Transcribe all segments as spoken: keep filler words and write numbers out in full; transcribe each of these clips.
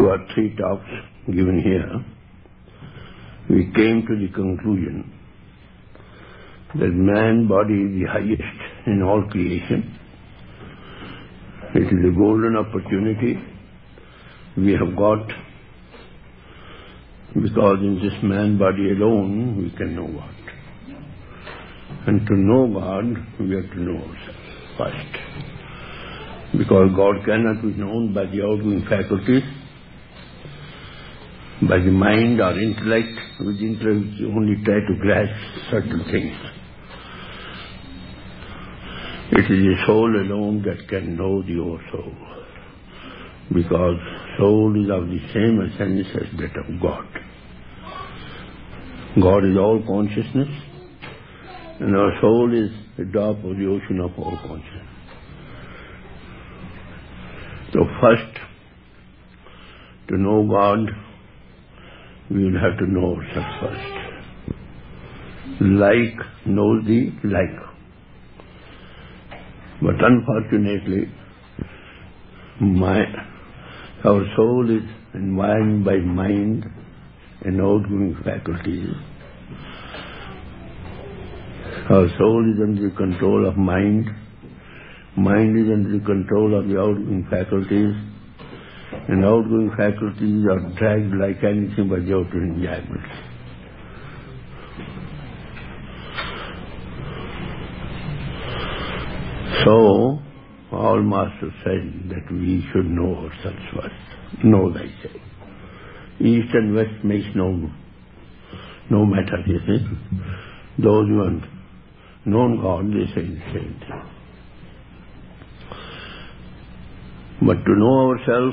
our three talks given here, we came to the conclusion that man body is the highest in all creation. It is a golden opportunity we have got, because in this man body alone we can know God. And to know God, we have to know ourselves first. Because God cannot be known by the outgoing faculties, by the mind or intellect. With intellect you only try to grasp certain things. It is the soul alone that can know the oversoul, because soul is of the same essence as that of God. God is all consciousness, and our soul is the drop of the ocean of all consciousness. So first, to know God, we will have to know ourselves first. Like knows the like. But unfortunately, my, our soul is environed by mind and outgoing faculties. Our soul is under the control of mind. Mind is under the control of the outgoing faculties. And outgoing faculties are dragged like anything by the outer enjoyments. So, all masters said that we should know ourselves first. Know thyself. East and west makes no, no matter, you see. Those who have known God, they say the same thing. But to know ourselves,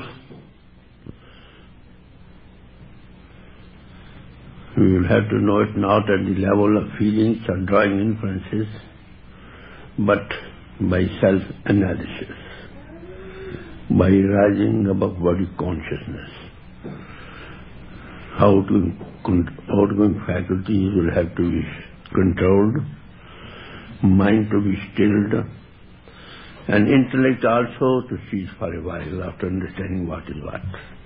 we will have to know it not at the level of feelings or drawing inferences, but by self-analysis, by rising above body consciousness. Outgoing faculties will have to be controlled, mind to be stilled, and intellect also to cease for a while after understanding what is what.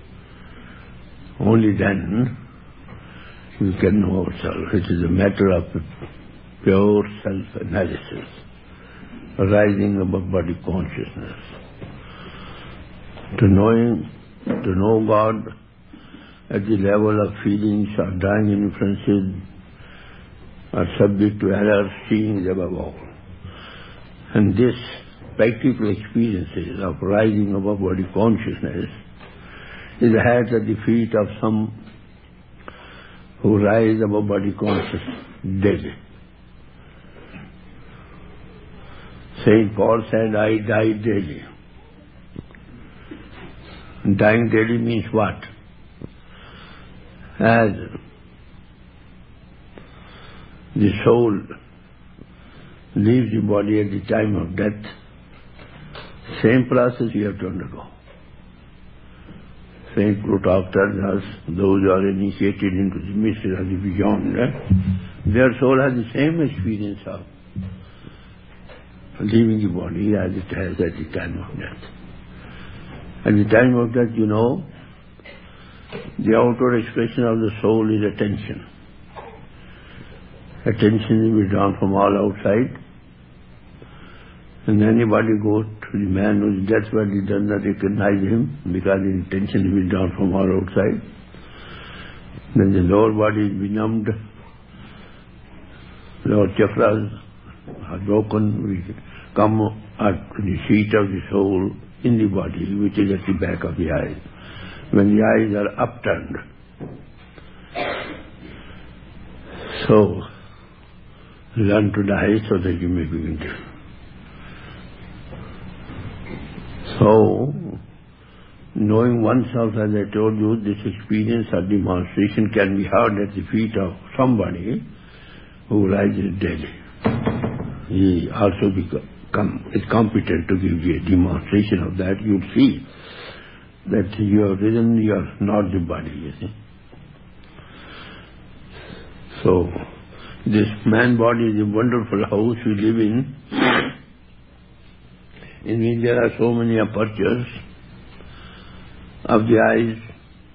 Only then we can know ourselves. It is a matter of pure self-analysis, rising above body consciousness. To knowing, to know God at the level of feelings or dying inferences are subject to error, seeing is above all. And this practical experiences of rising above body consciousness is had at the feet of some who rise above body consciousness daily. Saint Paul said, I die daily. Dying daily means what? As the soul leaves the body at the time of death, same process you have to undergo. Saint Plutarch tells us, those who are initiated into the mystery of the beyond, eh? their soul has the same experience of leaving the body as it has at the time of death. At the time of death, you know, the outward expression of the soul is attention. Attention is withdrawn from all outside. And anybody goes to the man whose death body does not recognize him because his attention is withdrawn from all outside. Then the lower body is benumbed, lower chakras are broken, we come up to the seat of the soul in the body, which is at the back of the eyes. When the eyes are upturned. So, learn to die so that you may begin to. So, knowing oneself, as I told you, this experience or demonstration can be heard at the feet of somebody who rises daily. He also become, is competent to give you a demonstration of that. You'll see that you have risen, you are not the body, you see. So, this man body is a wonderful house we live in, in which there are so many apertures of the eyes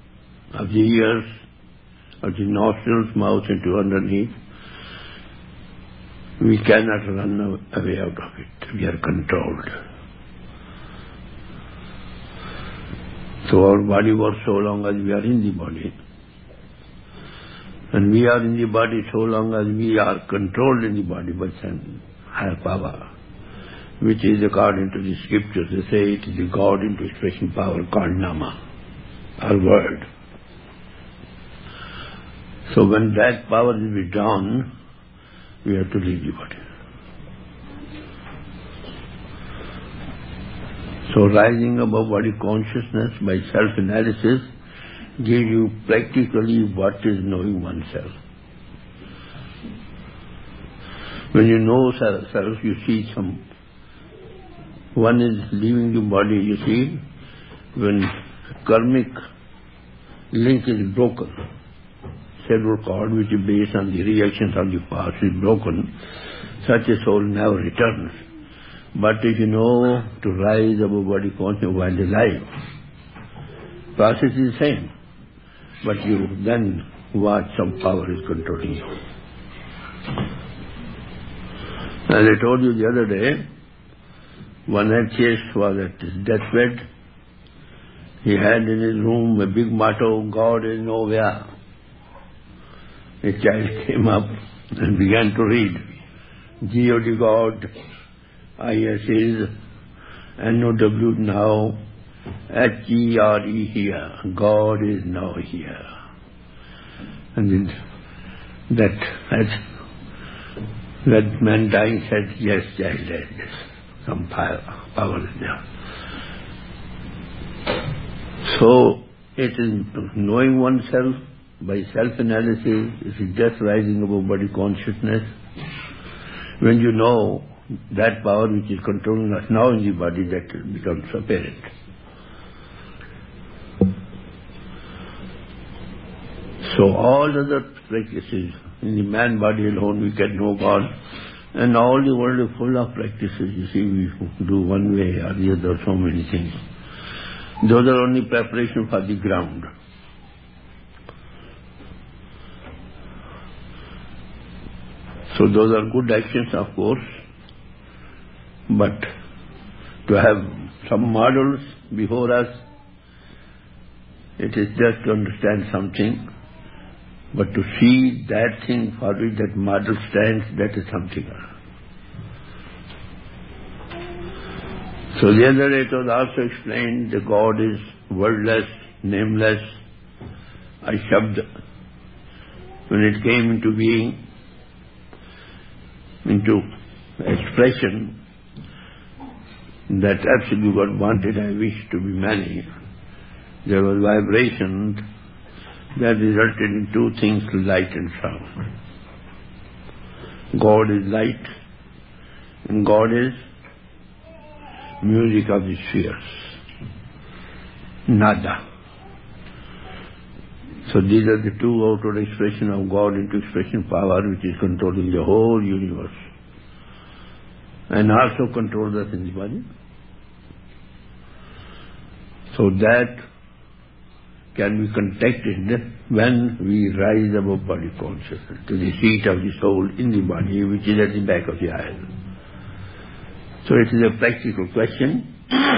of the ears, of the nostrils, mouth into underneath. We cannot run away out of it. We are controlled. So our body works so long as we are in the body. And we are in the body so long as we are controlled in the body by some higher power, which is according to the scriptures. They say it is the God into expression power called Nama, our word. So when that power is withdrawn, we have to leave the body. So rising above body consciousness by self-analysis gives you practically what is knowing oneself. When you know self, you see some, one is leaving the body, you see, when karmic link is broken, cerebral cord which is based on the reactions of the past is broken, such a soul never returns. But if you know to rise above body consciousness while alive, process is the same. But you then watch some power is controlling you. As I told you the other day, one atheist was at his deathbed. He had in his room a big motto, God is nowhere. A child came up and began to read, G O D God, I S is, N O W now, H E R E here, God is now here. And that, that, that man dying said, yes, child, yes, some power, power is there. So, it is knowing oneself by self-analysis, it is just rising above body consciousness. When you know that power which is controlling us now in the body, that becomes apparent. So all other practices, in the man body alone we can know God, and all the world is full of practices. You see, we do one way or the other, so many things. Those are only preparation for the ground. So those are good actions, of course, but to have some models before us, it is just to understand something, but to see that thing for which that model stands, that is something else. So the other day it was also explained that God is wordless, nameless, Ashabd. When it came into being, into expression, that absolute God wanted, I wish to be many. There was vibration that resulted in two things, light and sound. God is light, and God is music of the spheres, nada. So these are the two outward expressions of God into expression power which is controlling the whole universe and also controls us in the body. So that can be contacted when we rise above body consciousness to the seat of the soul in the body, which is at the back of the eye. So it is a practical question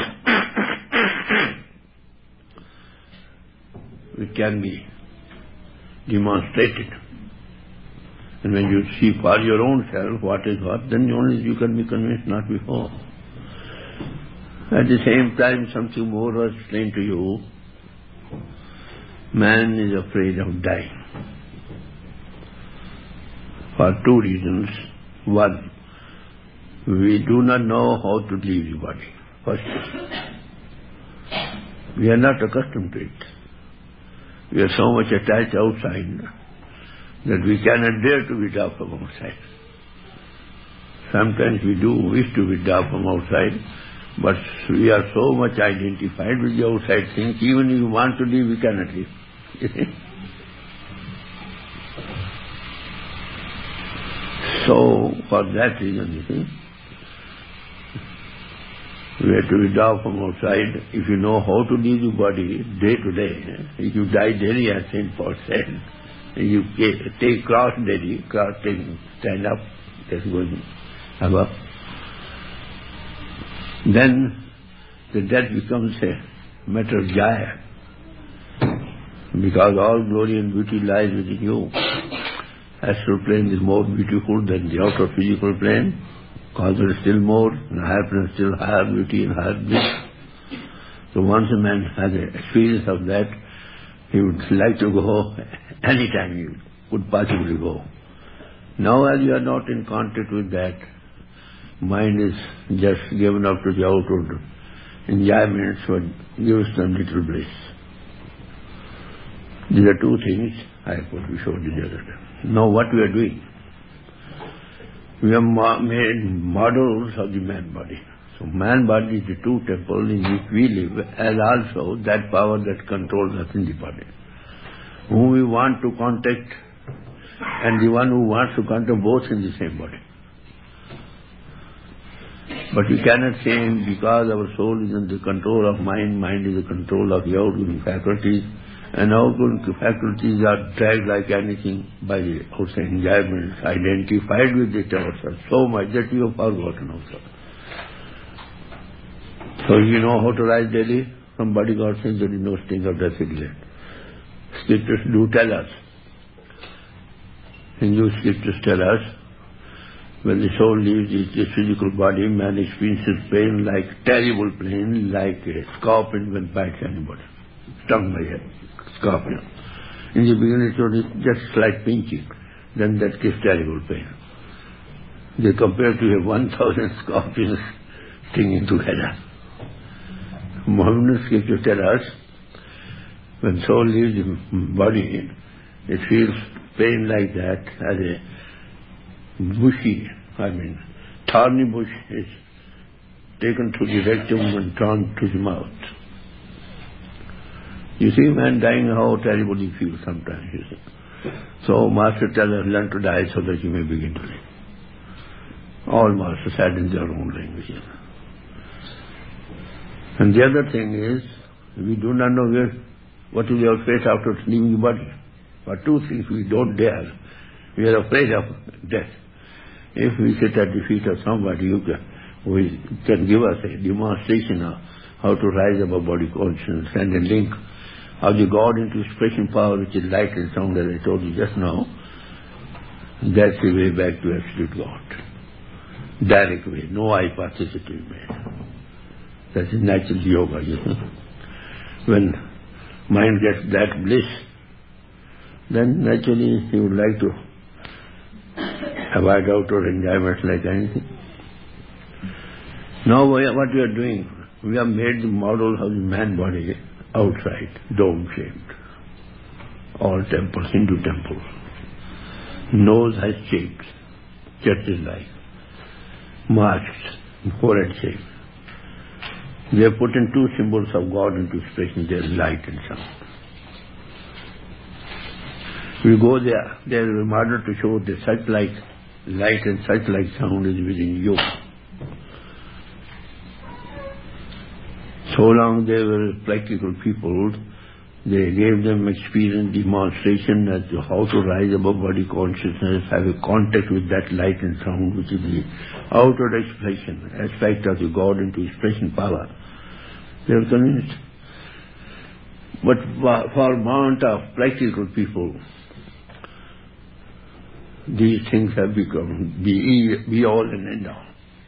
which can be demonstrated. And when you see for your own self what is what, then only you can be convinced, not before. At the same time, something more was explained to you. Man is afraid of dying for two reasons. One, we do not know how to leave the body. First, we are not accustomed to it. We are so much attached outside that we cannot dare to withdraw from outside. Sometimes we do wish to withdraw from outside, but we are so much identified with the outside things, even if we want to leave, we cannot leave. You see? So, for that reason, you see, You have to withdraw from outside. If you know how to leave the body day to day, if you die daily as Saint Paul said, you take cross daily, cross taking, stand up, just going above, then the death becomes a matter of joy, because all glory and beauty lies within you. Astral plane is more beautiful than the outer physical plane. Causal is still more, and higher plane is still higher beauty and higher bliss. So once a man has an experience of that, he would like to go any time he could possibly go. Now as you are not in contact with that, mind is just given up to the outward enjoyments what gives them little bliss. These are two things I put we showed you the other day. Now what we are doing? We have made models of the man body. So man body is the true temple in which we live, as also that power that controls us in the body, whom we want to contact, and the one who wants to contact both in the same body. But we cannot say because our soul is in the control of mind, mind is the control of the outgoing faculties, and outgoing faculties are dragged like anything by the outside enjoyments, identified with it ourselves so much that we have forgotten ourselves. So you know how to rise daily? From body God says there is no sting of death exist. Scriptures do tell us. Hindu scriptures tell us, when the soul leaves its physical body, man experiences pain like terrible pain, like a scorpion when bites anybody, stung by a scorpion. In the beginning it was just slight pinching, then that gives terrible pain. They compare to a one thousand scorpions stinging together. Mohammedan scriptures tell us, when soul leaves the body, it feels pain like that as a bushy, I mean, thorny bush is taken to the rectum and drawn to the mouth. You see, man dying, how terrible he feels sometimes, you see. So Master tells us, learn to die so that you may begin to live. All Masters had in their own language. And the other thing is, we do not know where, what is our fate after leaving the body. For two things we don't dare. We are afraid of death. If we sit at the feet of somebody who can, who can give us a demonstration of how to rise above body consciousness and a link of the God into expression power, which is light and sound, as I told you just now, that's the way back to absolute God. Direct way, no hypothesis to be made. That's a natural yoga, you know. When mind gets that bliss, then naturally he would like to avoid outer enjoyments like anything. Now what we are doing, we have made the model of the man body outside, dome-shaped. All temples, Hindu temples. Nose has shapes, churches like. Mosques, forehead shape. They have put in two symbols of God into expression, there is light and sound. We go there, there is a model to show that such like light and such like sound is within you. So long they were practical people, they gave them experience, demonstration as to how to rise above body consciousness, have a contact with that light and sound, which is the outward expression, aspect of the God into expression power. They were convinced. But for want of practical people, these things have become the be all and end all.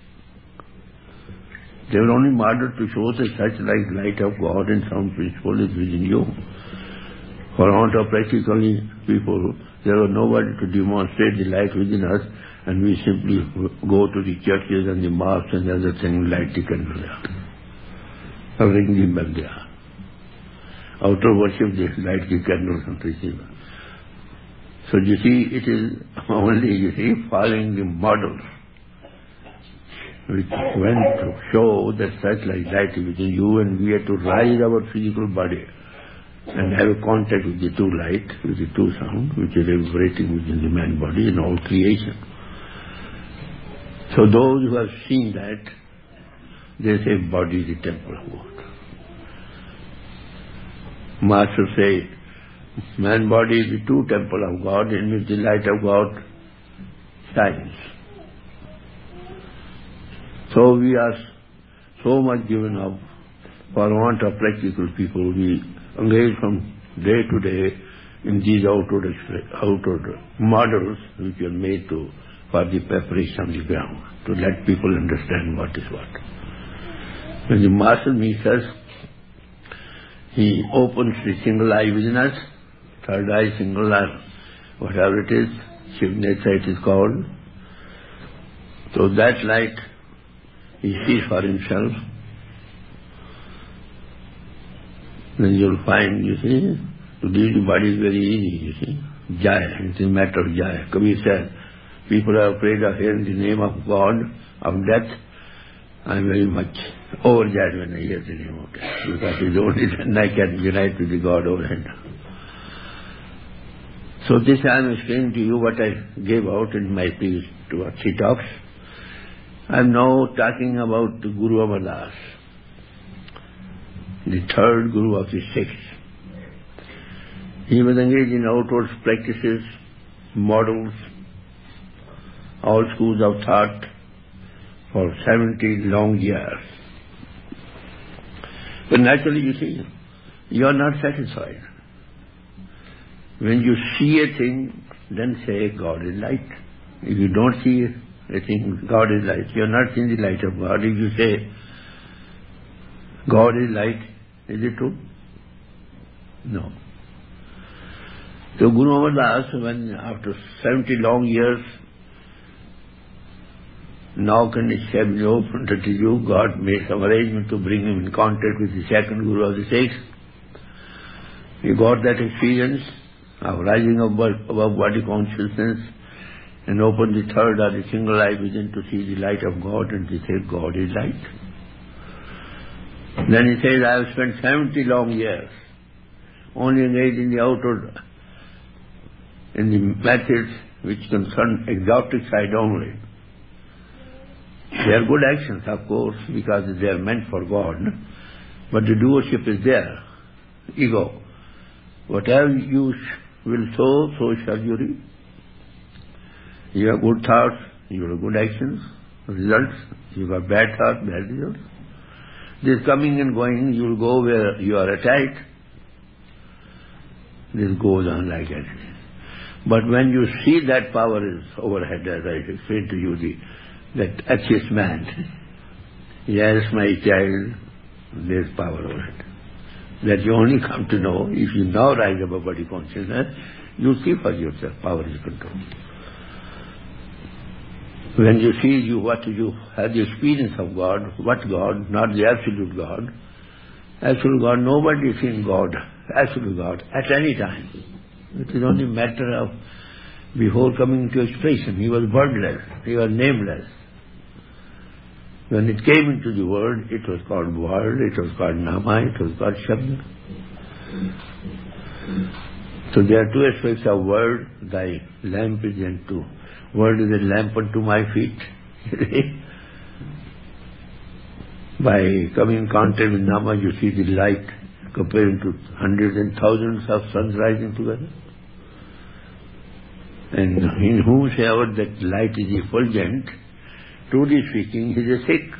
They were only modeled to show that such like light of God and sound principle is within you. For want of practically people, there was nobody to demonstrate the light within us, and we simply go to the churches and the mosques and other things, light the candle there. Ring the bell there. Outer worship, they light the candles and receive. So you see, it is only, you see, following the model which went to show that such like light within you, and we have to rise our physical body and have a contact with the two light, with the two sound, which is vibrating within the man body in all creation. So those who have seen that, they say body is the temple of God. Master say, man body is the true temple of God in which the light of God shines. So we are so much given up for want of practical people. We engage from day to day in these outward, outward models which are made to for the preparation of the ground, to let people understand what is what. When the Master meets us, he opens the single eye within us, third eye, single eye, whatever it is, Shiv-Netra it is called. So that light he sees for himself. Then you'll find, you see, to leave the body is very easy, you see. Jaya, it is a matter of Jaya. Kabir said, people are afraid of hearing the name of God, of death. I am very much overjoyed when I hear the name of death, because it is only then I can unite with the God overhead. So this I am explaining to you what I gave out in my previous two or three talks. I am now talking about the Guru Amardas, the third Guru of the Sikhs. He was engaged in outward practices, models, all schools of thought for seventy long years. But naturally, you see, you are not satisfied. When you see a thing, then say, God is light. If you don't see a thing, God is light, you are not seeing the light of God. If you say, God is light, is it true? No. So Guru Amardas, when after seventy long years, now can establish open to you, God made some arrangement to bring him in contact with the second Guru of the Sikhs. He got that experience of rising above, above body consciousness and opened the third or the single eye within to see the light of God, and he said, God is light. Then he says, I have spent seventy long years only engaged in the outward, in the methods which concern exotic side only. They are good actions, of course, because they are meant for God, but the doership is there. Ego. Whatever you will sow, so shall you reap. You have good thoughts, you have good actions, results. You have bad thoughts, bad results. This coming and going, you will go where you are attached. This goes on like that. But when you see that power is overhead, as I explained to you, the, that atheist man, yes, my child, there is power overhead. That you only come to know if you now rise above body consciousness, you see for yourself, power is control. When you see you what you have the experience of God, what God, not the absolute God. Absolute God, nobody is in God, absolute God, at any time. It is only a matter of before coming into expression. He was wordless, he was nameless. When it came into the world, it was called word, it was called nama, it was called shabda. So there are two aspects of word. Thy lamp is unto, word is a lamp unto my feet. By coming in contact with nama, you see the light comparing to hundreds and thousands of suns rising together. And in whomsoever that light is effulgent, truly speaking, he is a Sikh.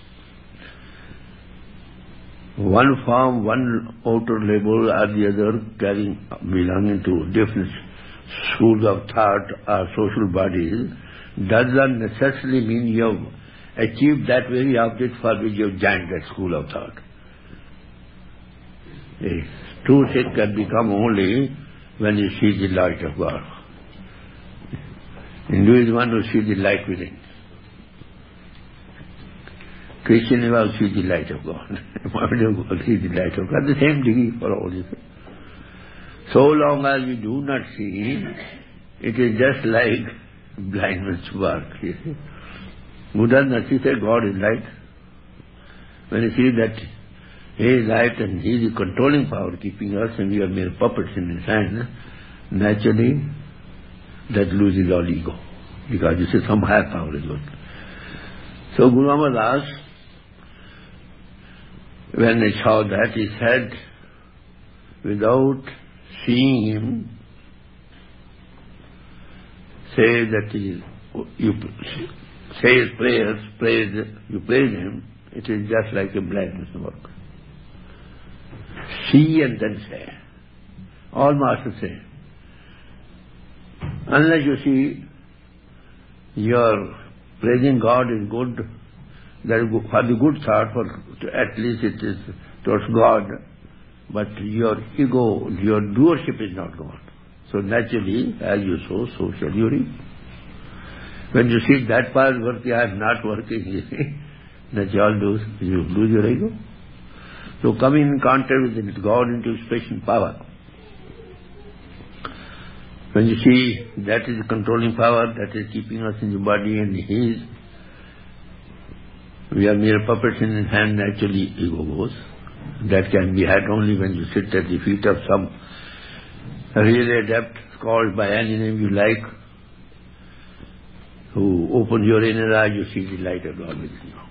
One form, one outer label or the other, carrying, belonging to different schools of thought or social bodies, does not necessarily mean you have achieved that very object for which you have joined that school of thought. A true Sikh can become only when he sees the light of God. Hindu is one who sees the light within. Christian is one who sees the light of God. Mohammedan will see the light of God. The same degree for all of it. So long as we do not see, it is just like blindness work. You see. Buddha Nasi said God is light. When he sees that he is light and he is the controlling power keeping us and we are mere puppets in his hand, naturally that loses all ego. Because you see some higher power is good. So Guru Amardas When I saw that, he said, without seeing him, say that he, you say his prayers, praise, you praise him, it is just like a blindness work. See and then say. All masters say. Unless you see your praising God is good, that is for the good thought, for at least it is towards God, but your ego, your doership is not God. So naturally, as you sow, so shall you reap. When you see that part working, I am not working, you see, that you all lose, you lose your ego. So coming in contact with God into special power. When you see that is controlling power, that is keeping us in the body and His, we are mere puppets in His hand, naturally ego goes. That can be had only when you sit at the feet of some really adept, called by any name you like, who open your inner eye, you see the light of God within you.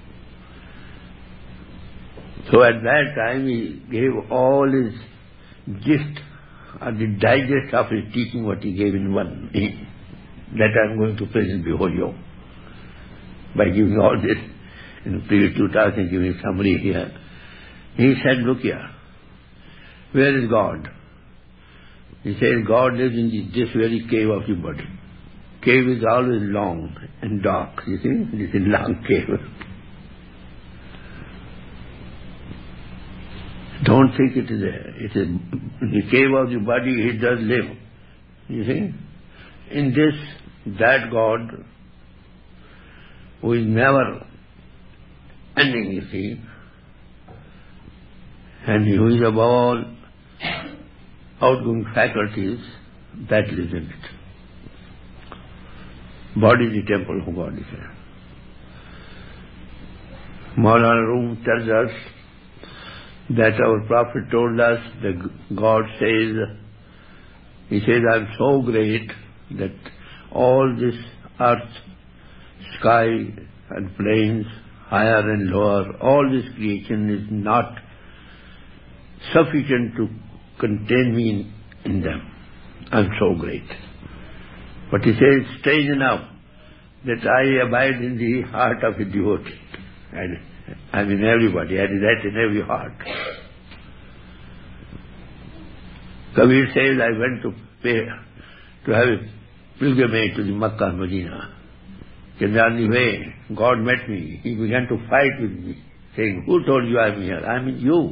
So at that time he gave all his gift, or the digest of his teaching, what he gave in one. That I am going to present before you. By giving all this in the previous two thousand, giving summary here. He said, look here, where is God? He says, God lives in this very cave of your body. Cave is always long and dark, you see, this is long cave. Don't think it is there. It is in the cave of the body, He does live. You see? In this, that God, who is never ending, you see, and who is above all outgoing faculties, that lives in it. Body is the temple of God, is there. Maulana Rum tells us that our Prophet told us that God says, He says, I am so great that all this earth, sky and plains, higher and lower, all this creation is not sufficient to contain me in, in them. I am so great. But He says, strange enough, that I abide in the heart of a devotee. And I am in everybody, I reside in every heart. Kabir says, I went to pay, to have a pilgrimage to the Makkah and Medina. And on the way, God met me. He began to fight with me, saying, who told you I am here? I am in you.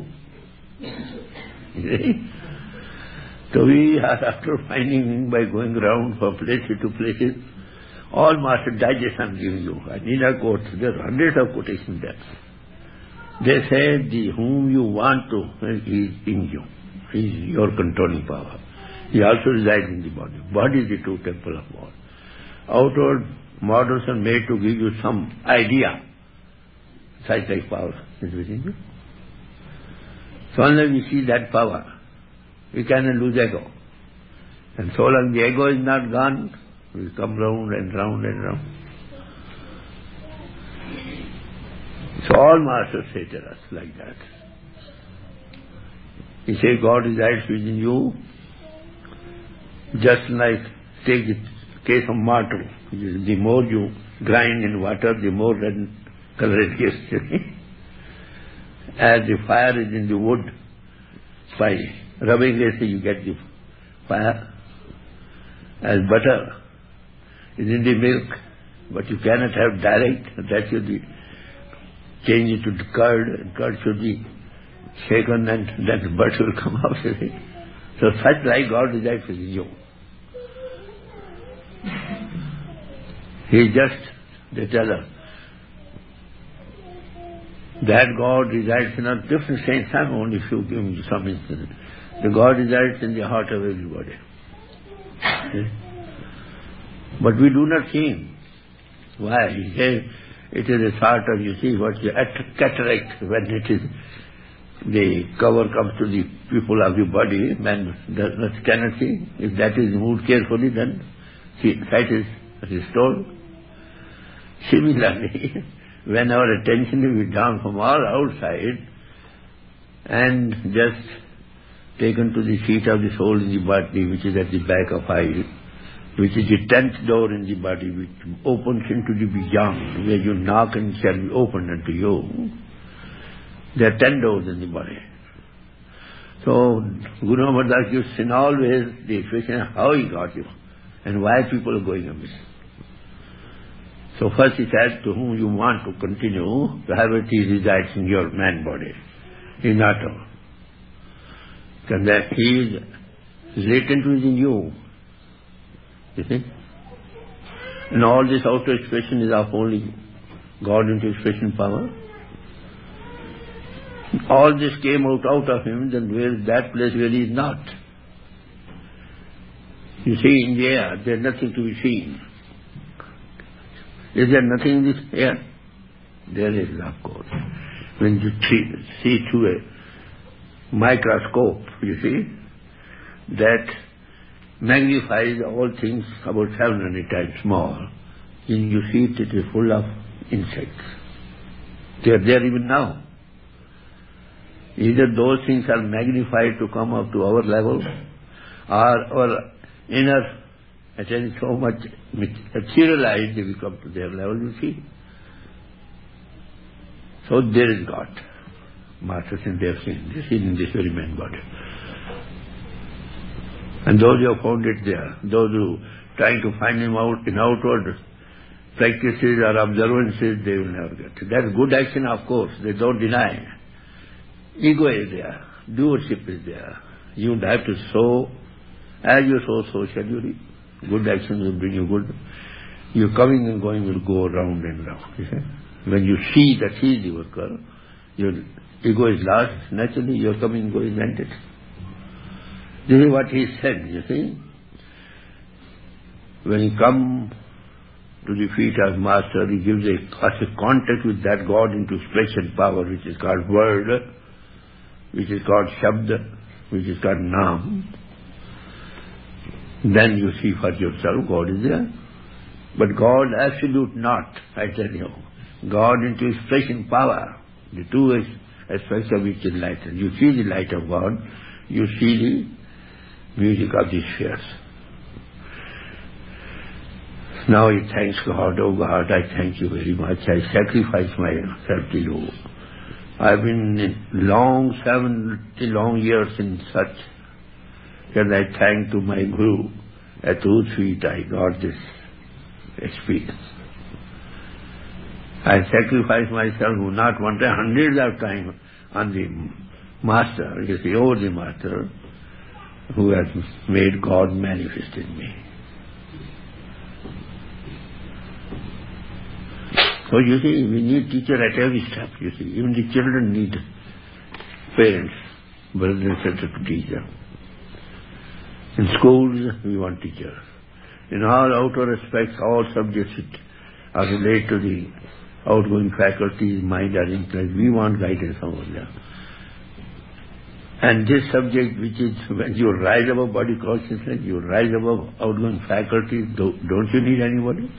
So we are, after finding by going around from places to places, all master digest I am giving you. I need a quote. There are hundreds of quotations there. They say, the whom you want to, he is in you. He is your controlling power. He also resides in the body. Body is the true temple of God. Outward models are made to give you some idea. Such like power is within you. So unless we see that power, we cannot lose ego. And so long the ego is not gone, we come round and round and round. So all masters say to us like that. He says, God resides within you, just like, take the case of marble. The more you grind in water, the more red color it gets. As the fire is in the wood, by rubbing it, you get the fire. As butter is in the milk, but you cannot have direct, that should be change it to the curd, and curd should be shaken, and then the butter will come out. So such like God resides within you. He just, they tell us, that God resides in a different sense. I'm only if you give me some instance. The God resides in the heart of everybody. Okay? But we do not see Him. Why? He says, it is a sort of, you see, what you cataract, when it is, the cover comes to the pupil of your body, man does not, cannot see. If that is removed carefully, then see, sight is restored. Similarly, when our attention is down from all outside, and just taken to the seat of the soul in the body, which is at the back of eye, which is the tenth door in the body, which opens into the beyond, where you knock and it shall be opened unto you. There are ten doors in the body. So Guru Amardas gives in always the expression how he got you and why people are going amiss. So first he said, to whom you want to continue, gravity resides in your man body. He is not all. Because that he is latent within you. You see? And all this outer expression is of only God into expression power. All this came out, out of him, then where is that place where he is not? You see, in the air, there is nothing to be seen. Is there nothing in this air? There is, of course. When you see through a microscope, you see, that magnifies all things about seven hundred times small. When you see it, it is full of insects. They are there even now. Either those things are magnified to come up to our level, or our inner, I tell you, so much materialized, they will come to their level, you see. So there is God. Masters in their sin, they see in this very man body. And those who have found it there, those who trying to find him out in outward practices or observances, they will never get it. That's good action, of course, they don't deny. Ego is there, doership is there. You would have to sow, as you sow, so shall you reap. Good action will bring you good. Your coming and going will go round and round. You see? When you see that he is the worker, your ego is lost, naturally your coming and going is ended. This is what he said, you see. When you come to the feet of Master, he gives a, us a contact with that God into expression power, which is called word, which is called Shabd, which is called Naam. Then you see for yourself, God is there. But God absolute not, I tell you. God into expression power, the two aspects of which is light. You see the light of God, you see the music of the spheres. Now he thanks God, oh God, I thank you very much. I sacrifice myself to you. I've been in long, seventy long years in such, and I thank to my Guru, at whose feet I got this experience. I sacrifice myself, not one time, hundreds of times, on the Master, you see, over the Master, who has made God manifest in me. So you see, we need teacher at every step, you see. Even the children need parents, brothers and sisters to teach them. In schools, we want teachers. In all outer aspects, all subjects are related to the outgoing faculties, mind or intellect. We want guidance over them. And this subject, which is when you rise above body consciousness, you rise above outgoing faculties, don't you need anybody?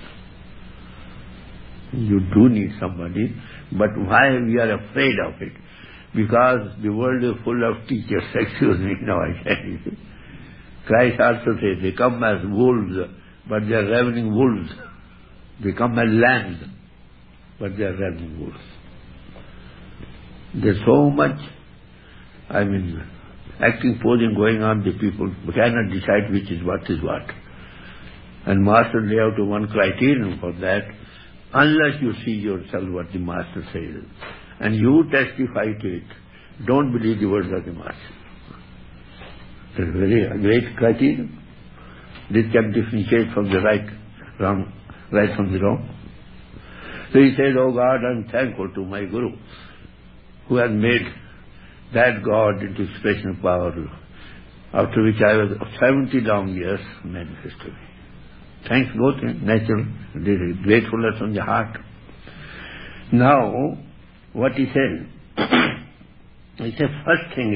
You do need somebody, but why we are afraid of it? Because the world is full of teachers. Excuse me, now I tell you. Christ also says, they come as wolves, but they are ravening wolves. They come as lambs, but they are ravening wolves. There's so much, I mean, acting, posing going on, the people cannot decide which is what is what. And Master lay out one criterion for that. Unless you see yourself what the Master says, and you testify to it, don't believe the words of the Master. It's a very great criterion. This can differentiate from the right, wrong, right from the wrong. So he says, oh God, I'm thankful to my Guru, who has made that God into expression power, after which I was seventy long years manifest to me. Thanks go to him, natural, there is gratefulness from the heart. Now, what he said, he said, first thing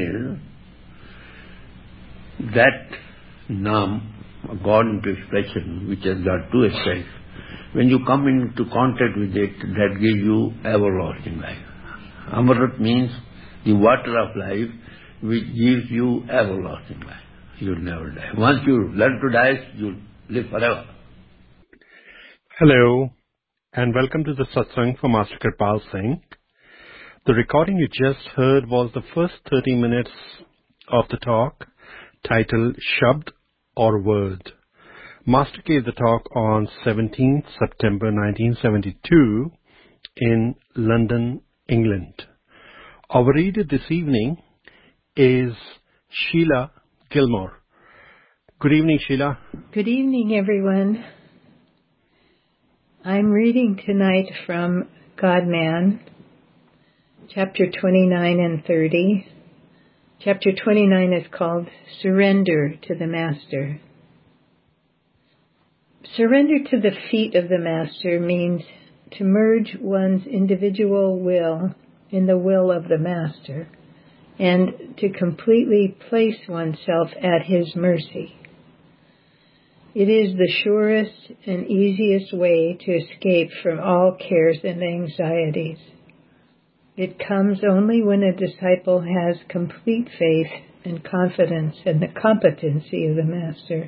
is, that Naam, God into expression, which has got two aspects, when you come into contact with it, that gives you everlasting life. Amarat means the water of life, which gives you everlasting life. You'll never die. Once you learn to die, you'll live forever. Hello, and welcome to the satsang for Master Kirpal Singh. The recording you just heard was the first thirty minutes of the talk, titled Shabd or Word. Master gave the talk on seventeenth September nineteen seventy-two in London, England. Our reader this evening is Sheila Gilmore. Good evening, Sheila. Good evening, everyone. I'm reading tonight from God-Man, chapter twenty-nine and thirty. Chapter twenty-nine is called Surrender to the Master. Surrender to the feet of the Master means to merge one's individual will in the will of the Master, and to completely place oneself at His mercy. It is the surest and easiest way to escape from all cares and anxieties. It comes only when a disciple has complete faith and confidence in the competency of the Master.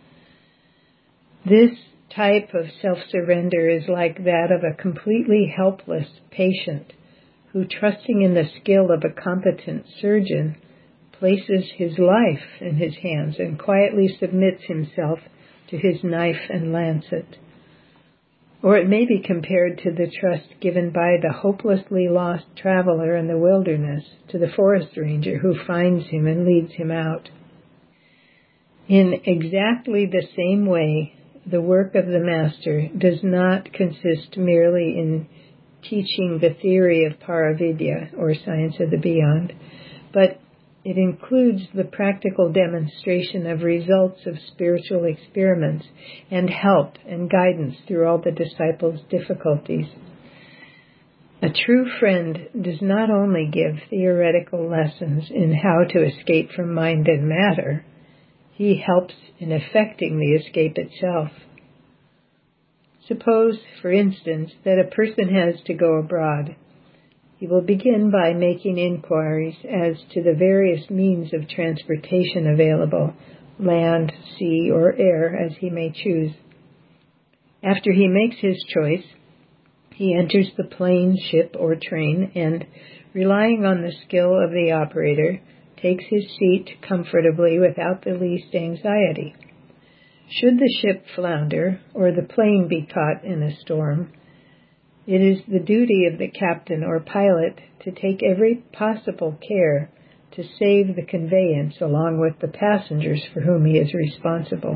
This type of self-surrender is like that of a completely helpless patient who, trusting in the skill of a competent surgeon, places his life in his hands and quietly submits himself to his knife and lancet. Or it may be compared to the trust given by the hopelessly lost traveler in the wilderness to the forest ranger who finds him and leads him out. In exactly the same way, the work of the Master does not consist merely in teaching the theory of Paravidya, or science of the beyond, but it includes the practical demonstration of results of spiritual experiments and help and guidance through all the disciples' difficulties. A true friend does not only give theoretical lessons in how to escape from mind and matter, he helps in effecting the escape itself. Suppose, for instance, that a person has to go abroad. He will begin by making inquiries as to the various means of transportation available, land, sea, or air, as he may choose. After he makes his choice, he enters the plane, ship, or train, and, relying on the skill of the operator, takes his seat comfortably without the least anxiety. Should the ship flounder, or the plane be caught in a storm, it is the duty of the captain or pilot to take every possible care to save the conveyance along with the passengers for whom he is responsible.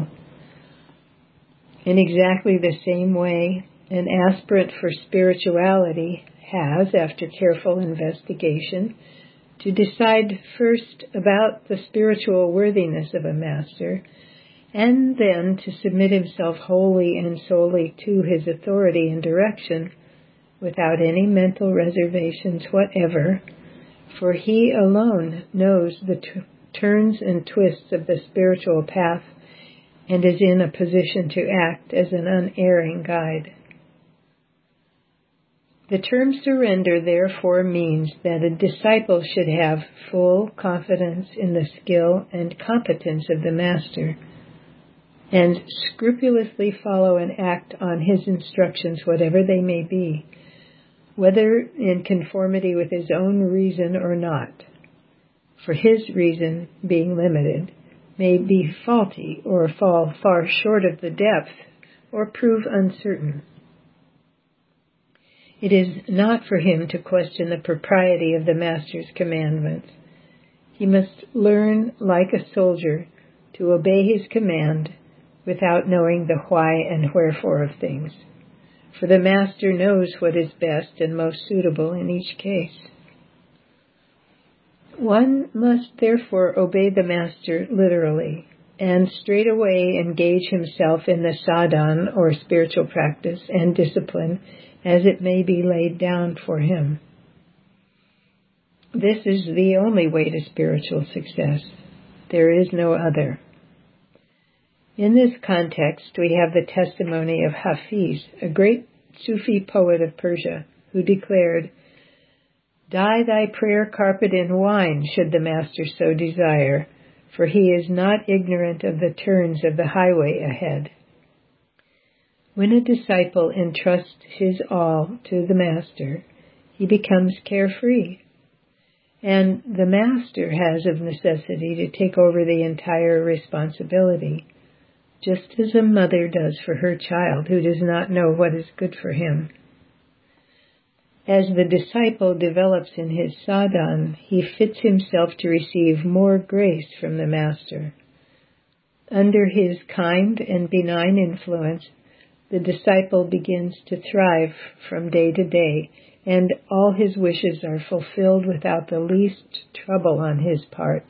In exactly the same way, an aspirant for spirituality has, after careful investigation, to decide first about the spiritual worthiness of a master, and then to submit himself wholly and solely to his authority and direction, without any mental reservations whatever, for he alone knows the t- turns and twists of the spiritual path and is in a position to act as an unerring guide. The term surrender therefore means that a disciple should have full confidence in the skill and competence of the Master, and scrupulously follow and act on his instructions, whatever they may be, whether in conformity with his own reason or not. For his reason, being limited, may be faulty or fall far short of the depth or prove uncertain. It is not for him to question the propriety of the Master's commandments. He must learn, like a soldier, to obey his command without knowing the why and wherefore of things. For the Master knows what is best and most suitable in each case. One must therefore obey the Master literally, and straightway engage himself in the sadhana, or spiritual practice, and discipline, as it may be laid down for him. This is the only way to spiritual success. There is no other. In this context, we have the testimony of Hafiz, a great Sufi poet of Persia, who declared, Dye thy prayer carpet in wine, should the Master so desire, for he is not ignorant of the turns of the highway ahead. When a disciple entrusts his all to the Master, he becomes carefree, and the Master has of necessity to take over the entire responsibility, just as a mother does for her child who does not know what is good for him. As the disciple develops in his sadhan, he fits himself to receive more grace from the Master. Under his kind and benign influence, the disciple begins to thrive from day to day, and all his wishes are fulfilled without the least trouble on his part.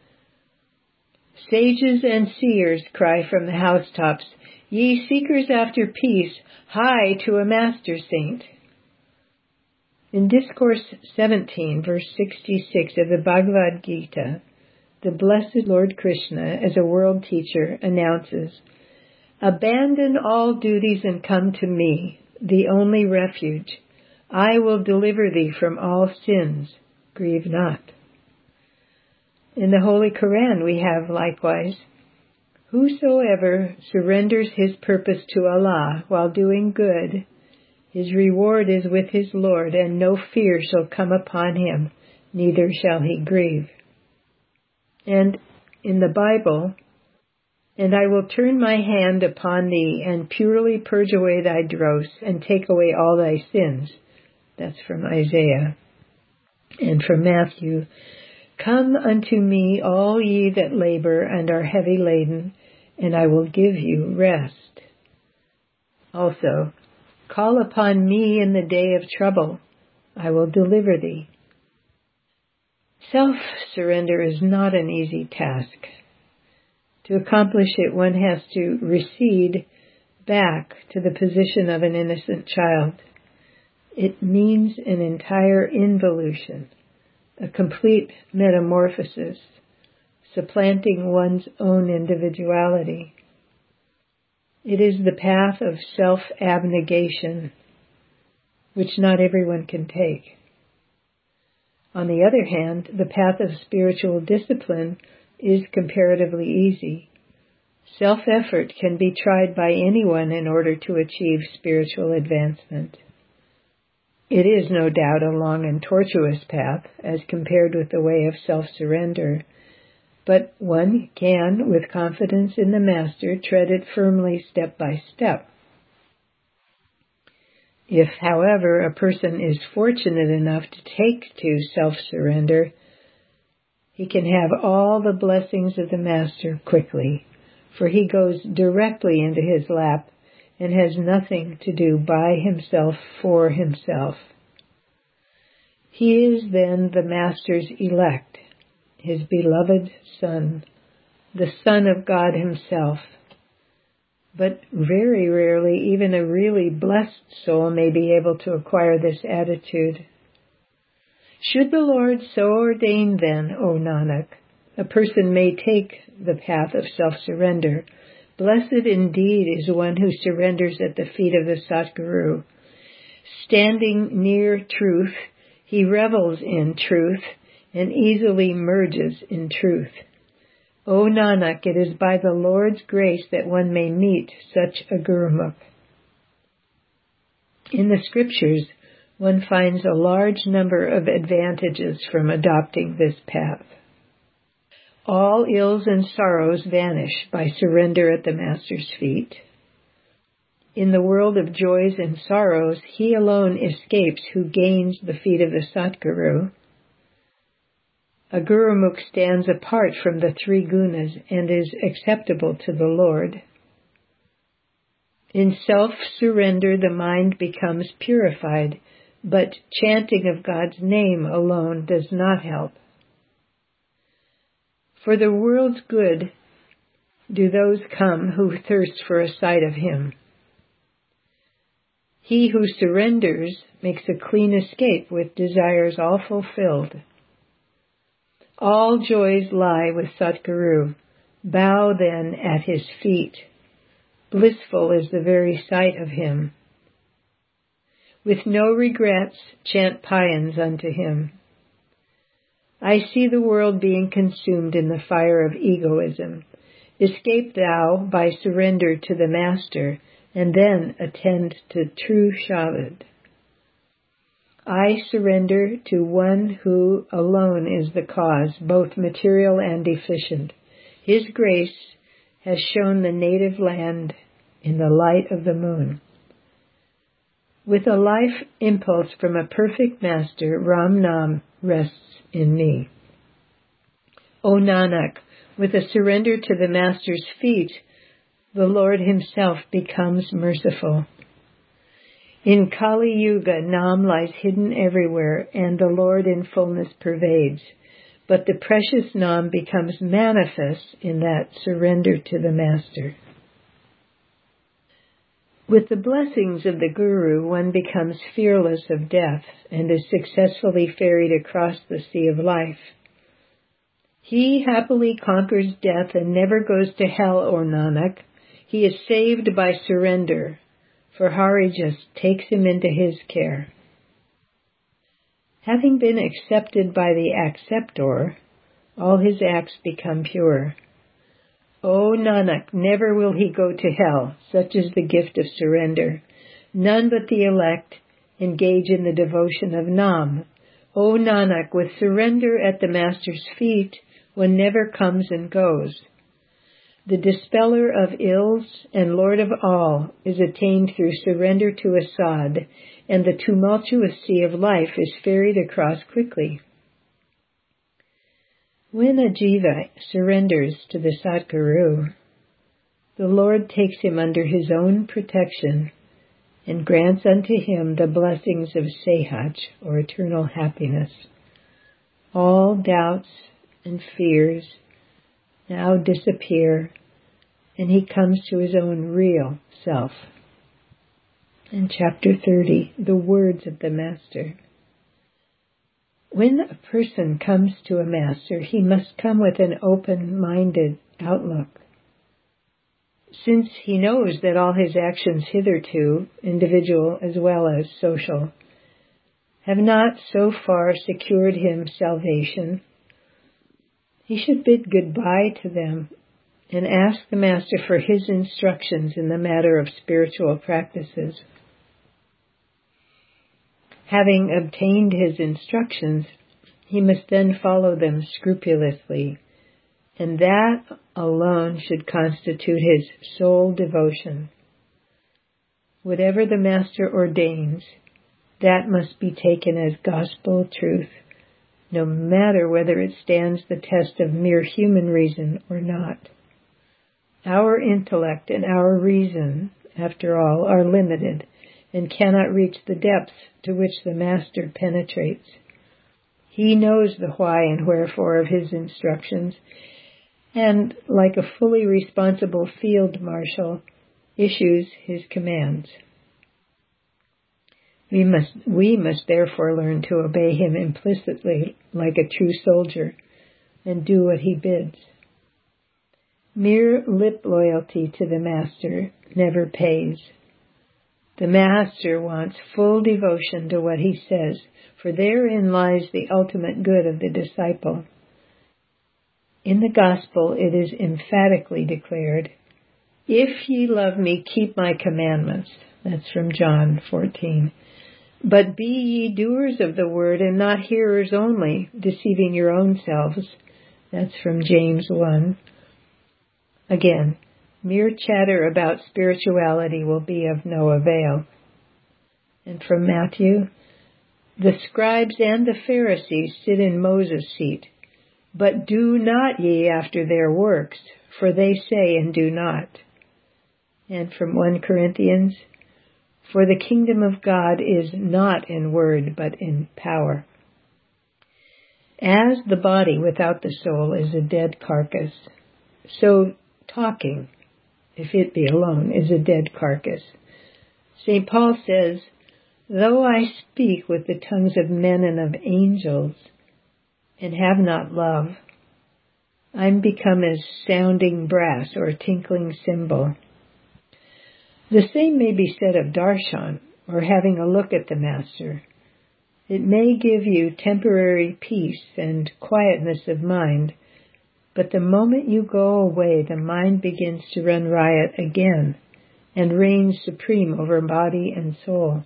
Sages and seers cry from the housetops, "Ye seekers after peace, hie to a Master Saint." In Discourse seventeen, verse sixty-six of the Bhagavad Gita, the Blessed Lord Krishna, as a world teacher, announces, "Abandon all duties and come to me, the only refuge. I will deliver thee from all sins. Grieve not." In the Holy Quran we have likewise, "Whosoever surrenders his purpose to Allah while doing good, his reward is with his Lord, and no fear shall come upon him, neither shall he grieve." And in the Bible, "And I will turn my hand upon thee, and purely purge away thy dross, and take away all thy sins." That's from Isaiah. And from Matthew, "Come unto me, all ye that labor and are heavy laden, and I will give you rest." Also, "Call upon me in the day of trouble. I will deliver thee." Self-surrender is not an easy task. To accomplish it, one has to recede back to the position of an innocent child. It means an entire involution, a complete metamorphosis, supplanting one's own individuality. It is the path of self-abnegation, which not everyone can take. On the other hand, the path of spiritual discipline is comparatively easy. Self-effort can be tried by anyone in order to achieve spiritual advancement. It is no doubt a long and tortuous path as compared with the way of self-surrender, but one can, with confidence in the Master, tread it firmly step by step. If, however, a person is fortunate enough to take to self-surrender, he can have all the blessings of the Master quickly, for he goes directly into his lap and has nothing to do by himself for himself. He is then the Master's elect, his beloved Son, the Son of God himself. But very rarely even a really blessed soul may be able to acquire this attitude. Should the Lord so ordain then, O Nanak, a person may take the path of self-surrender. Blessed indeed is one who surrenders at the feet of the Satguru. Standing near truth, he revels in truth and easily merges in truth. O Nanak, it is by the Lord's grace that one may meet such a Gurumukh. In the scriptures, one finds a large number of advantages from adopting this path. All ills and sorrows vanish by surrender at the Master's feet. In the world of joys and sorrows, he alone escapes who gains the feet of the Satguru. A Gurumukh stands apart from the three gunas and is acceptable to the Lord. In self-surrender, the mind becomes purified, but chanting of God's name alone does not help. For the world's good do those come who thirst for a sight of him. He who surrenders makes a clean escape with desires all fulfilled. All joys lie with Satguru. Bow then at his feet. Blissful is the very sight of him. With no regrets, chant paeans unto him. I see the world being consumed in the fire of egoism. Escape thou by surrender to the Master, and then attend to true Shabad. I surrender to one who alone is the cause, both material and efficient. His grace has shown the native land in the light of the moon. With a life impulse from a perfect Master, Ram Nam rests in me. O Nanak, with a surrender to the Master's feet, the Lord himself becomes merciful. In Kali Yuga, Nam lies hidden everywhere, and the Lord in fullness pervades. But the precious Nam becomes manifest in that surrender to the Master. With the blessings of the Guru, one becomes fearless of death and is successfully ferried across the sea of life. He happily conquers death and never goes to hell, O Nanak. He is saved by surrender, for Hari just takes him into his care. Having been accepted by the acceptor, all his acts become pure. O Nanak, never will he go to hell, such is the gift of surrender. None but the elect engage in the devotion of Nam. O Nanak, with surrender at the Master's feet, one never comes and goes. The dispeller of ills and Lord of all is attained through surrender to Asad, and the tumultuous sea of life is ferried across quickly. When a jiva surrenders to the Satguru, the Lord takes him under his own protection and grants unto him the blessings of Sehaj, or eternal happiness. All doubts and fears now disappear, and he comes to his own real self. In chapter thirty, the words of the Master. When a person comes to a Master, he must come with an open-minded outlook. Since he knows that all his actions hitherto, individual as well as social, have not so far secured him salvation, he should bid goodbye to them and ask the Master for his instructions in the matter of spiritual practices. Having obtained his instructions, he must then follow them scrupulously, and that alone should constitute his sole devotion. Whatever the Master ordains, that must be taken as gospel truth, no matter whether it stands the test of mere human reason or not. Our intellect and our reason, after all, are limited and cannot reach the depths to which the Master penetrates. He knows the why and wherefore of his instructions, and, like a fully responsible field marshal, issues his commands. We must, we must therefore learn to obey him implicitly, like a true soldier, and do what he bids. Mere lip loyalty to the Master never pays. The Master wants full devotion to what he says, for therein lies the ultimate good of the disciple. In the Gospel it is emphatically declared, "If ye love me, keep my commandments." That's from John fourteen. "But be ye doers of the word, and not hearers only, deceiving your own selves." That's from James one. Again, mere chatter about spirituality will be of no avail. And from Matthew, "The scribes and the Pharisees sit in Moses' seat, but do not ye after their works, for they say and do not." And from First Corinthians, "For the kingdom of God is not in word, but in power." As the body without the soul is a dead carcass, so talking, if it be alone, is a dead carcass. Saint Paul says, "Though I speak with the tongues of men and of angels, and have not love, I'm become as sounding brass or tinkling cymbal." The same may be said of darshan, or having a look at the Master. It may give you temporary peace and quietness of mind, but the moment you go away, the mind begins to run riot again and reigns supreme over body and soul.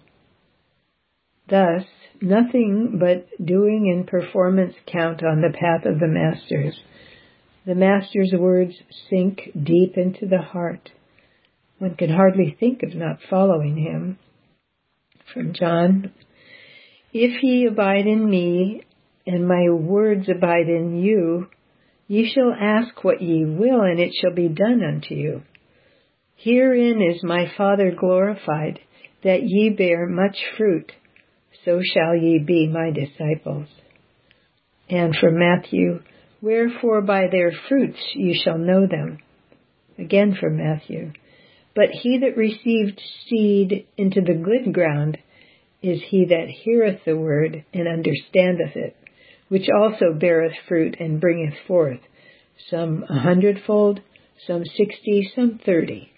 Thus, nothing but doing and performance count on the path of the Masters. The Master's words sink deep into the heart. One can hardly think of not following him. From John, "If ye abide in me, and my words abide in you, ye shall ask what ye will, and it shall be done unto you. Herein is my Father glorified, that ye bear much fruit, so shall ye be my disciples." And from Matthew, "Wherefore by their fruits ye shall know them." Again from Matthew, "But he that received seed into the good ground is he that heareth the word and understandeth it, which also beareth fruit and bringeth forth, some a hundredfold, some sixty, some thirty."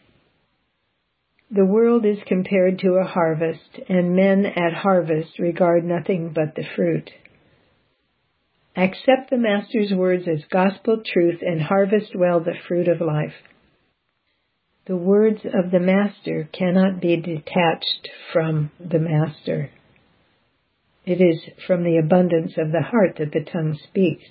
The world is compared to a harvest, and men at harvest regard nothing but the fruit. Accept the Master's words as gospel truth and harvest well the fruit of life. The words of the Master cannot be detached from the Master. It is from the abundance of the heart that the tongue speaks.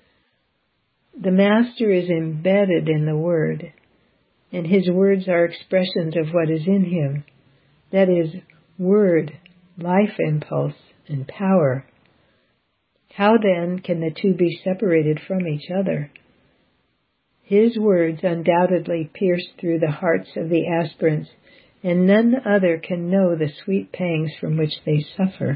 The Master is embedded in the Word, and his words are expressions of what is in him. That is, word, life impulse, and power. How then can the two be separated from each other? His words undoubtedly pierce through the hearts of the aspirants, and none other can know the sweet pangs from which they suffer.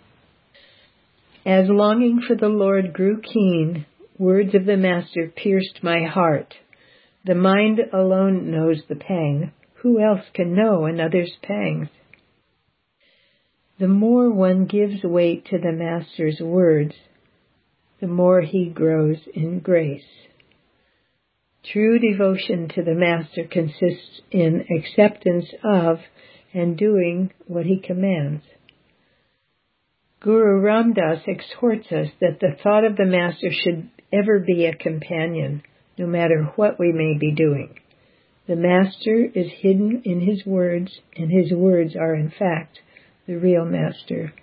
As longing for the Lord grew keen, words of the Master pierced my heart. The mind alone knows the pang. Who else can know another's pangs? The more one gives weight to the Master's words, the more he grows in grace. True devotion to the Master consists in acceptance of and doing what he commands. Guru Ram Das exhorts us that the thought of the Master should ever be a companion, no matter what we may be doing. The Master is hidden in his words, and his words are in fact the real Master.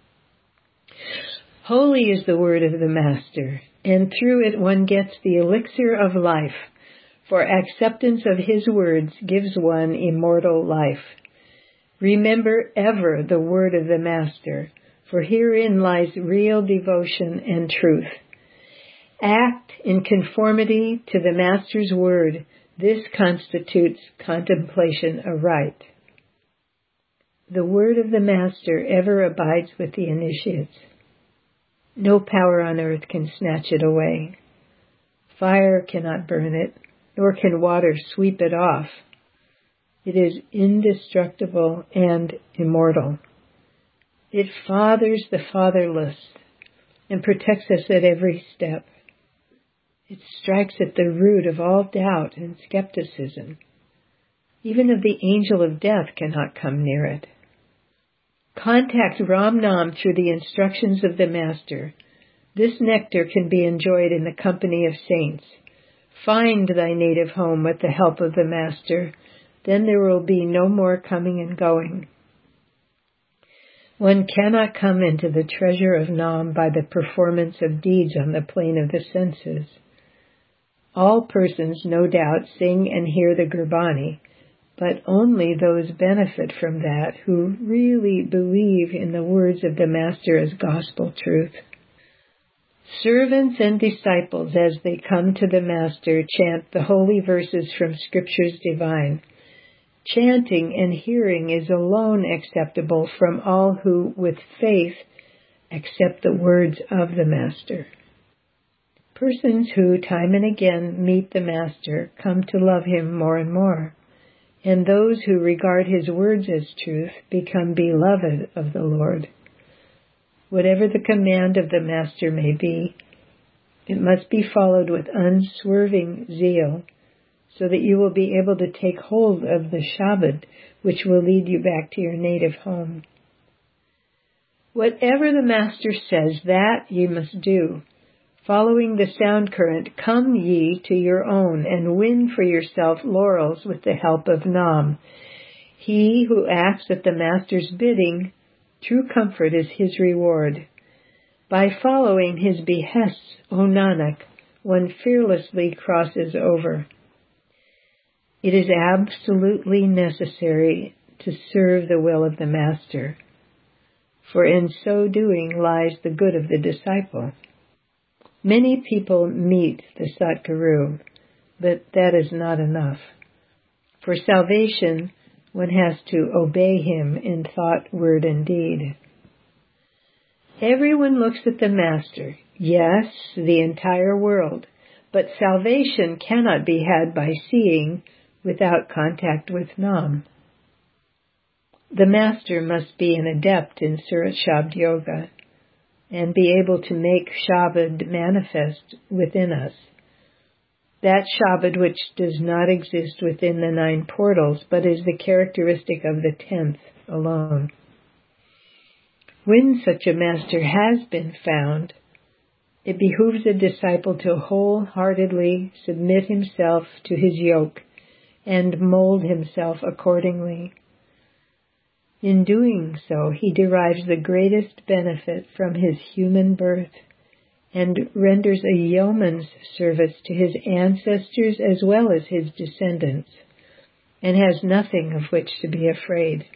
Holy is the word of the Master, and through it one gets the elixir of life, for acceptance of his words gives one immortal life. Remember ever the word of the Master, for herein lies real devotion and truth. Act in conformity to the Master's word. This constitutes contemplation aright. The word of the Master ever abides with the initiates. No power on earth can snatch it away. Fire cannot burn it, nor can water sweep it off. It is indestructible and immortal. It fathers the fatherless and protects us at every step. It strikes at the root of all doubt and skepticism. Even of the angel of death cannot come near it. Contact Ram Nam through the instructions of the Master. This nectar can be enjoyed in the company of saints. Find thy native home with the help of the Master. Then there will be no more coming and going. One cannot come into the treasure of Nam by the performance of deeds on the plane of the senses. All persons, no doubt, sing and hear the Gurbani, but only those benefit from that who really believe in the words of the Master as gospel truth. Servants and disciples, as they come to the Master, chant the holy verses from Scriptures divine. Chanting and hearing is alone acceptable from all who, with faith, accept the words of the Master. Persons who, time and again, meet the Master come to love him more and more, and those who regard his words as truth become beloved of the Lord. Whatever the command of the Master may be, it must be followed with unswerving zeal, so that you will be able to take hold of the Shabad, which will lead you back to your native home. Whatever the Master says, that ye must do. Following the sound current, come ye to your own and win for yourself laurels with the help of Nam. He who acts at the Master's bidding, true comfort is his reward. By following his behests, O Nanak, one fearlessly crosses over. It is absolutely necessary to serve the will of the Master, for in so doing lies the good of the disciple. Many people meet the Satguru, but that is not enough. For salvation, one has to obey him in thought, word, and deed. Everyone looks at the Master, yes, the entire world, but salvation cannot be had by seeing without contact with Nam. The Master must be an adept in Surat Shabd Yoga and be able to make Shabad manifest within us. That Shabad which does not exist within the nine portals, but is the characteristic of the tenth alone. When such a Master has been found, it behooves a disciple to wholeheartedly submit himself to his yoke and mold himself accordingly. In doing so, he derives the greatest benefit from his human birth and renders a yeoman's service to his ancestors as well as his descendants, and has nothing of which to be afraid.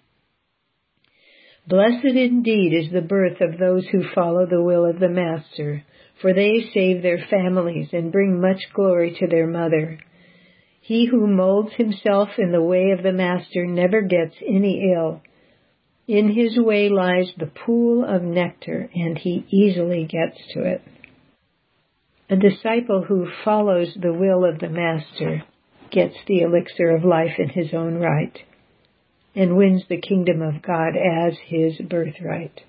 Blessed indeed is the birth of those who follow the will of the Master, for they save their families and bring much glory to their mother. He who molds himself in the way of the Master never gets any ill. In his way lies the pool of nectar, and he easily gets to it. A disciple who follows the will of the Master gets the elixir of life in his own right, and wins the kingdom of God as his birthright.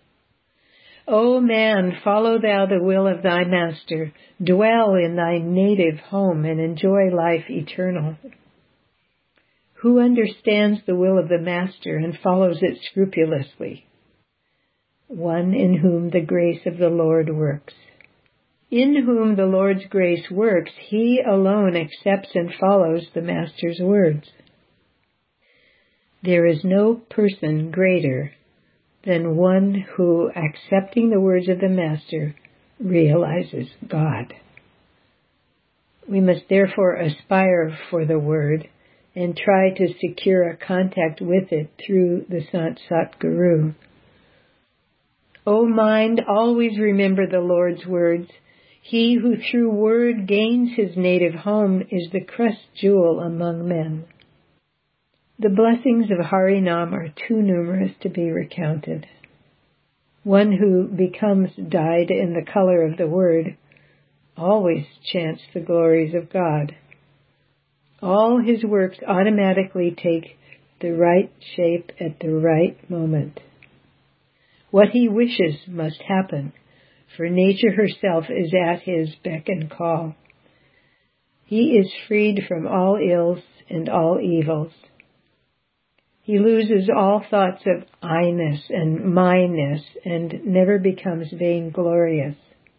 O man, follow thou the will of thy Master, dwell in thy native home, and enjoy life eternal. Who understands the will of the Master and follows it scrupulously? One in whom the grace of the Lord works. In whom the Lord's grace works, he alone accepts and follows the Master's words. There is no person greater than one who, accepting the words of the Master, realizes God. We must therefore aspire for the Word and try to secure a contact with it through the Sant Satguru. O mind, always remember the Lord's words. He who through word gains his native home is the crest jewel among men. The blessings of Harinam are too numerous to be recounted. One who becomes dyed in the color of the Word always chants the glories of God. All his works automatically take the right shape at the right moment. What he wishes must happen, for nature herself is at his beck and call. He is freed from all ills and all evils. He loses all thoughts of I-ness and myness and never becomes vainglorious.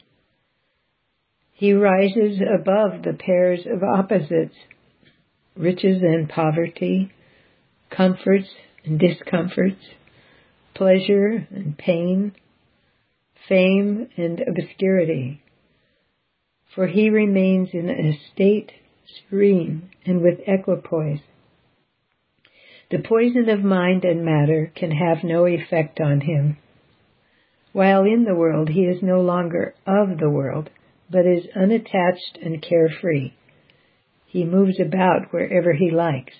He rises above the pairs of opposites, riches and poverty, comforts and discomforts, pleasure and pain, fame and obscurity. For he remains in a state serene and with equipoise. The poison of mind and matter can have no effect on him. While in the world, he is no longer of the world, but is unattached and carefree. He moves about wherever he likes.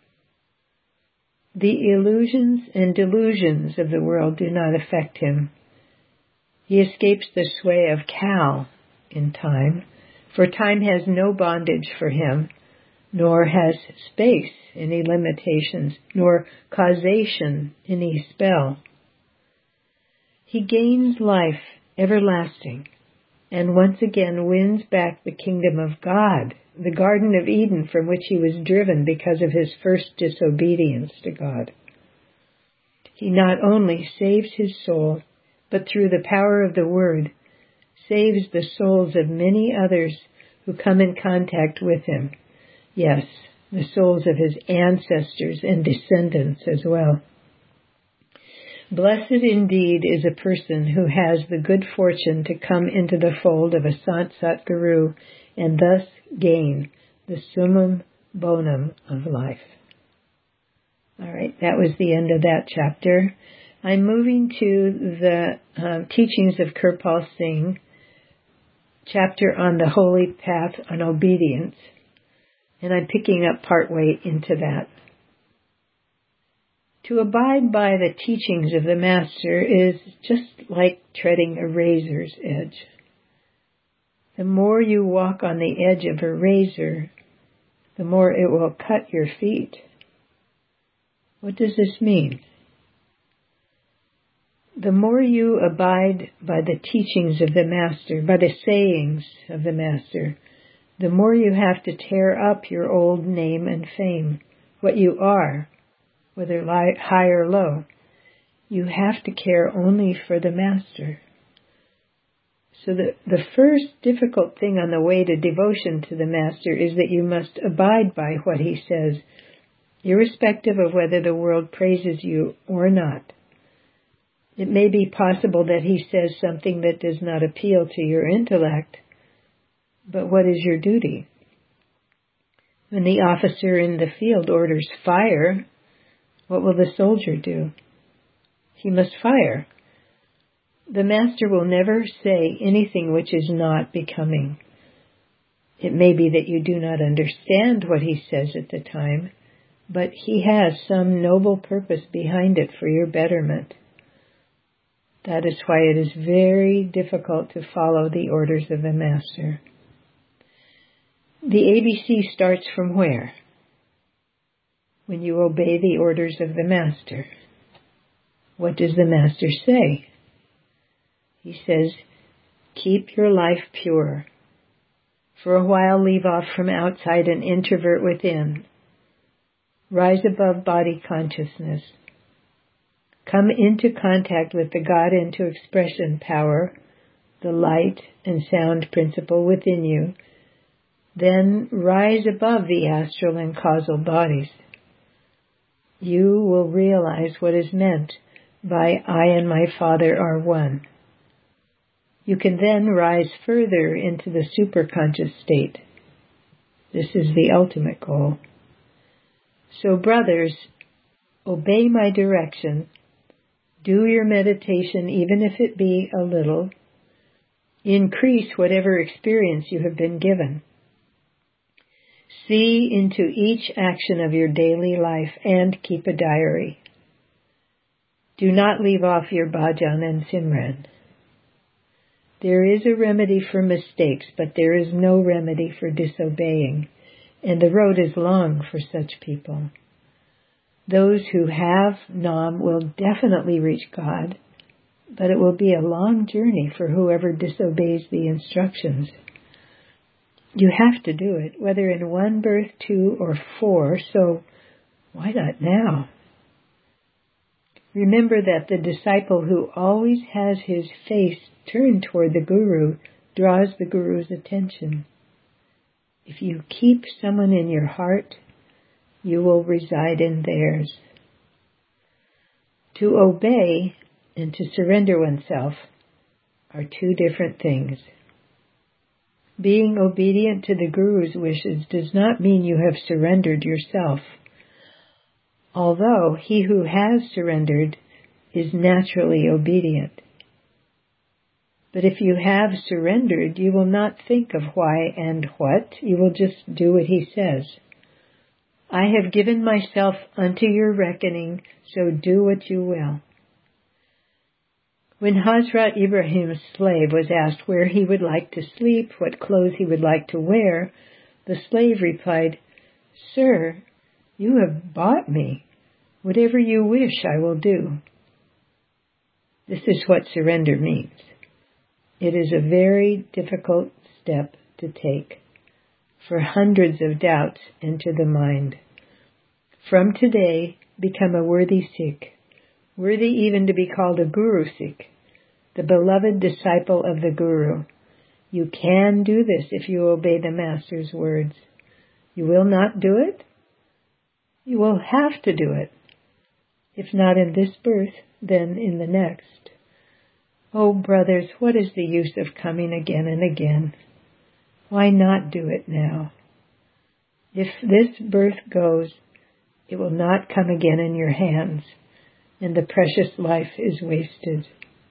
The illusions and delusions of the world do not affect him. He escapes the sway of Kal in time, for time has no bondage for him, nor has space any limitations, nor causation any spell. He gains life everlasting, and once again wins back the kingdom of God the Garden of Eden from which he was driven because of his first disobedience to God. He not only saves his soul, but through the power of the Word, saves the souls of many others who come in contact with him. Yes, the souls of his ancestors and descendants as well. Blessed indeed is a person who has the good fortune to come into the fold of a Sant Sat Guru and thus gain the summum bonum of life. All right, that was the end of that chapter. I'm moving to the uh, teachings of Kirpal Singh, chapter on the holy path on obedience, and I'm picking up partway into that. To abide by the teachings of the Master is just like treading a razor's edge. The more you walk on the edge of a razor, the more it will cut your feet. What does this mean? The more you abide by the teachings of the Master, by the sayings of the Master, the more you have to tear up your old name and fame, what you are, whether high or low. You have to care only for the Master. So the, the first difficult thing on the way to devotion to the Master is that you must abide by what he says, irrespective of whether the world praises you or not. It may be possible that he says something that does not appeal to your intellect, but what is your duty? When the officer in the field orders fire, what will the soldier do? He must fire. The Master will never say anything which is not becoming. It may be that you do not understand what he says at the time, but he has some noble purpose behind it for your betterment. That is why it is very difficult to follow the orders of the Master. The A B C starts from where? When you obey the orders of the Master. What does the Master say? He says, keep your life pure. For a while leave off from outside and introvert within. Rise above body consciousness. Come into contact with the God into expression power, the light and sound principle within you. Then rise above the astral and causal bodies. You will realize what is meant by I and my Father are one. You can then rise further into the superconscious state. This is the ultimate goal. So, brothers, obey my direction. Do your meditation, even if it be a little. Increase whatever experience you have been given. See into each action of your daily life and keep a diary. Do not leave off your bhajan and simran. There is a remedy for mistakes, but there is no remedy for disobeying, and the road is long for such people. Those who have Nam will definitely reach God, but it will be a long journey for whoever disobeys the instructions. You have to do it, whether in one birth, two, or four, so why not now? Remember that the disciple who always has his face turned toward the Guru draws the Guru's attention. If you keep someone in your heart, you will reside in theirs. To obey and to surrender oneself are two different things. Being obedient to the Guru's wishes does not mean you have surrendered yourself, although he who has surrendered is naturally obedient. But if you have surrendered, you will not think of why and what, you will just do what he says. I have given myself unto your reckoning, so do what you will. When Hazrat Ibrahim's slave was asked where he would like to sleep, what clothes he would like to wear, the slave replied, Sir, you have bought me. Whatever you wish, I will do. This is what surrender means. It is a very difficult step to take. for hundreds of doubts enter the mind. From today, become a worthy Sikh, worthy even to be called a Guru Sikh, the beloved disciple of the Guru. You can do this if you obey the Master's words. You will not do it? You will have to do it. If not in this birth, then in the next. Oh, brothers, what is the use of coming again and again? Why not do it now? If this birth goes, it will not come again in your hands, and the precious life is wasted.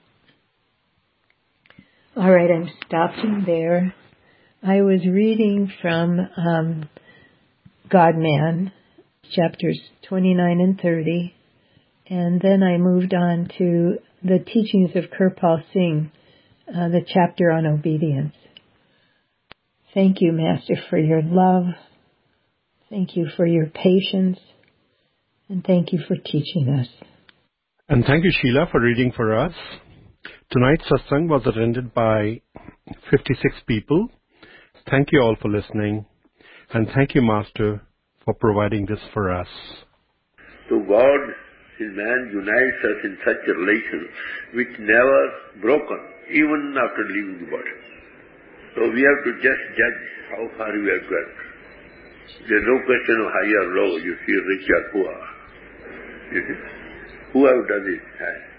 All right, I'm stopping there. I was reading from um, God-Man, chapters twenty-nine and thirty, and then I moved on to the teachings of Kirpal Singh, uh, the chapter on obedience. Thank you, Master, for your love. Thank you for your patience. And thank you for teaching us. And thank you, Sheila, for reading for us. Tonight's satsang was attended by fifty-six people. Thank you all for listening. And thank you, Master, for providing this for us. So God, His man, unites us in such a relation which never broken, even after leaving the body. So we have to just judge how far we have gone. There is no question of high or low, you see, rich or poor. You see? Whoever does it has.